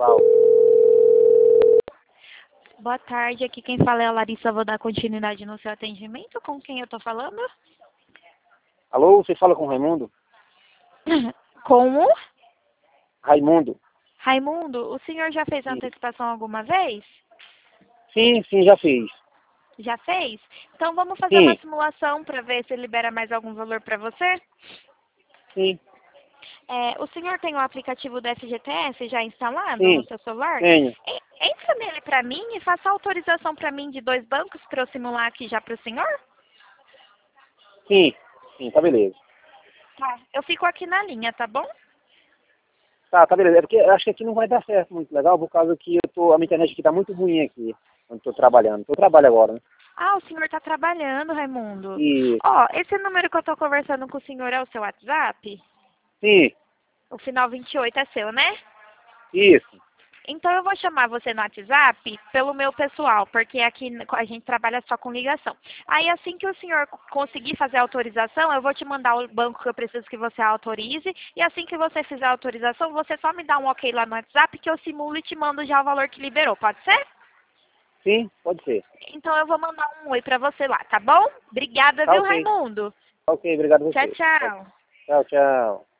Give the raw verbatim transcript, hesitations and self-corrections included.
Qual? Boa tarde, aqui quem fala é a Larissa, vou dar continuidade no seu atendimento. Com quem eu tô falando? Alô, você fala com o Raimundo? Com o Raimundo? Raimundo. O senhor já fez Sim, antecipação alguma vez? sim, sim, já fiz. Já fez? Então vamos fazer uma Sim, simulação para ver se libera mais algum valor para você. sim, É, o senhor tem o aplicativo do F G T S já instalado no sim, seu celular? tenho. E- Entra nele para mim e faça a autorização para mim de dois bancos para eu simular aqui já para o senhor? Sim, sim, tá beleza. Tá. Eu fico aqui na linha, tá bom? Tá, tá beleza. É porque eu acho que aqui não vai dar certo muito legal, por causa que eu tô, a minha internet aqui tá muito ruim aqui, onde tô trabalhando. Eu trabalho agora, né? Ah, o senhor está trabalhando, Raimundo. E, Ó, esse número que eu estou conversando com o senhor é o seu WhatsApp? sim, O final vinte e oito é seu, né? isso, Então eu vou chamar você no WhatsApp pelo meu pessoal, porque aqui a gente trabalha só com ligação. Aí assim que o senhor conseguir fazer a autorização, eu vou te mandar o banco que eu preciso que você autorize. E assim que você fizer a autorização, você só me dá um ok lá no WhatsApp que eu simulo e te mando já o valor que liberou, pode ser? sim, pode ser. Então eu vou mandar um oi pra você lá, tá bom? Obrigada, Tá viu, ok, Raimundo? tá ok, obrigado a Tchau, você. tchau. Tchau, tchau.